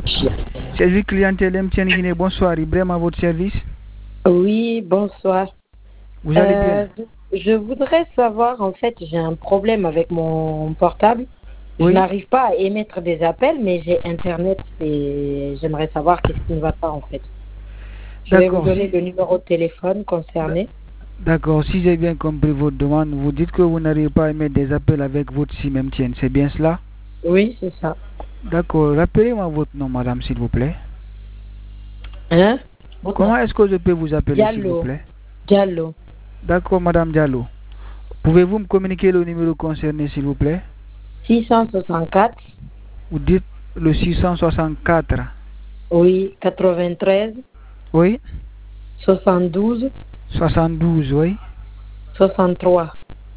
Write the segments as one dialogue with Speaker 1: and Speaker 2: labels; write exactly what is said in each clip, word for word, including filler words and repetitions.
Speaker 1: Service clientèle M T N Guinée, bonsoir. Ibrahim à votre service.
Speaker 2: Oui, bonsoir.
Speaker 1: Vous allez
Speaker 2: Euh,
Speaker 1: bien?
Speaker 2: je voudrais savoir, en fait, j'ai un problème avec mon portable. Je
Speaker 1: Oui.
Speaker 2: n'arrive pas à émettre des appels, mais j'ai Internet et j'aimerais savoir qu'est-ce qui ne va pas, en fait. Je vais vous
Speaker 1: D'accord.
Speaker 2: donner
Speaker 1: Si...
Speaker 2: le numéro de téléphone concerné.
Speaker 1: D'accord. Si j'ai bien compris votre demande, vous dites que vous n'arrivez pas à émettre des appels avec votre SIM M T N, c'est bien cela?
Speaker 2: Oui, c'est ça.
Speaker 1: D'accord. Rappelez-moi votre nom, madame, s'il vous plaît.
Speaker 2: Hein?
Speaker 1: Comment est-ce que je peux vous appeler, s'il vous
Speaker 2: Diallo.
Speaker 1: plaît?
Speaker 2: Diallo.
Speaker 1: D'accord, madame Diallo. Pouvez-vous me communiquer le numéro concerné, s'il vous plaît?
Speaker 2: six cent soixante-quatre.
Speaker 1: Vous dites le six cent soixante-quatre.
Speaker 2: Oui, quatre-vingt-treize.
Speaker 1: Oui.
Speaker 2: soixante-douze.
Speaker 1: soixante-douze, oui.
Speaker 2: soixante-trois.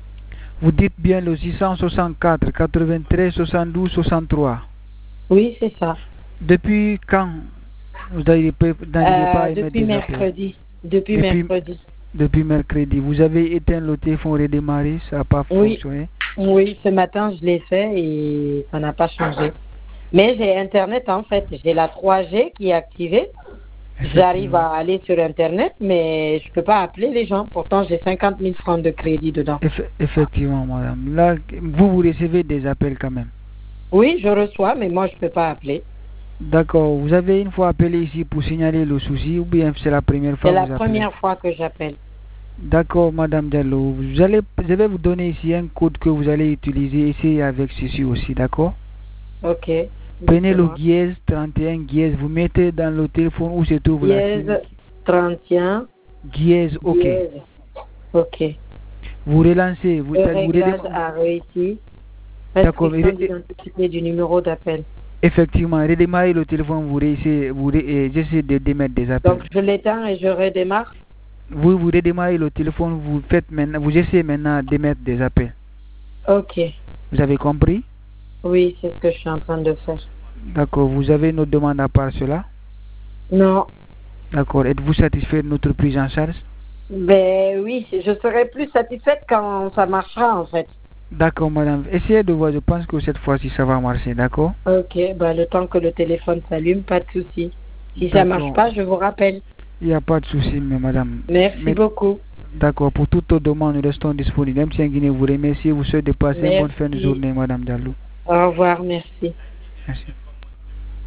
Speaker 1: Vous dites bien le six cent soixante-quatre, quatre-vingt-treize, soixante-douze, soixante-trois.
Speaker 2: Oui, c'est ça.
Speaker 1: Depuis quand vous n'arrivez pas
Speaker 2: Euh,
Speaker 1: à émettre
Speaker 2: depuis
Speaker 1: des appels?
Speaker 2: mercredi. Depuis
Speaker 1: Depuis,
Speaker 2: mercredi.
Speaker 1: depuis mercredi. Vous avez éteint le téléphone, redémarré, ça n'a pas
Speaker 2: Oui.
Speaker 1: fonctionné?
Speaker 2: Oui, ce matin, je l'ai fait et ça n'a pas changé. Mais j'ai Internet, en fait. J'ai la trois G qui est activée. J'arrive à aller sur Internet, mais je ne peux pas appeler les gens. Pourtant, j'ai cinquante mille francs de crédit dedans.
Speaker 1: Eff effectivement, madame. Là, vous, vous recevez des appels quand même?
Speaker 2: Oui, je reçois, mais moi, je ne peux pas appeler.
Speaker 1: D'accord. Vous avez une fois appelé ici pour signaler le souci ou bien c'est la première fois
Speaker 2: C'est
Speaker 1: que
Speaker 2: la
Speaker 1: vous appelez?
Speaker 2: première fois que j'appelle.
Speaker 1: D'accord, madame Diallo. Vous allez, je vais vous donner ici un code que vous allez utiliser. Essayez avec ceci aussi, d'accord?
Speaker 2: Ok.
Speaker 1: Prenez le dièse trente et un dièse, vous mettez dans le téléphone où se trouve la SIM.
Speaker 2: Dièse trente et un.
Speaker 1: Dièse, ok.
Speaker 2: Dièse. Ok.
Speaker 1: Vous relancez. Vous,
Speaker 2: Le
Speaker 1: vous
Speaker 2: réglage a réussi.
Speaker 1: D'accord.
Speaker 2: Restriction d'identité du numéro d'appel.
Speaker 1: Effectivement, redémarrez le téléphone, vous essayez, vous essayez de démettre des appels.
Speaker 2: Donc je l'éteins et je redémarre.
Speaker 1: Vous, vous redémarrez le téléphone, vous faites maintenant, vous essayez maintenant d'émettre des appels.
Speaker 2: Ok.
Speaker 1: Vous avez compris?
Speaker 2: Oui, c'est ce que je suis en train de faire.
Speaker 1: D'accord. Vous avez une autre demande à part cela?
Speaker 2: Non.
Speaker 1: D'accord. Êtes-vous satisfait de notre prise en charge?
Speaker 2: Ben oui, je serai plus satisfaite quand ça marchera en fait.
Speaker 1: D'accord, madame. Essayez de voir, je pense que cette fois-ci ça va marcher, d'accord?
Speaker 2: Ok, ben le temps que le téléphone s'allume, pas de souci. Si ça marche pas, je vous rappelle.
Speaker 1: Il n'y a pas de souci, mais madame.
Speaker 2: Merci
Speaker 1: mais,
Speaker 2: beaucoup.
Speaker 1: D'accord, pour toute demande, nous restons disponibles. Même si Guinée vous remercie, vous souhaitez passer une bonne fin de journée, madame Diallo.
Speaker 2: Au revoir, merci.
Speaker 1: Merci.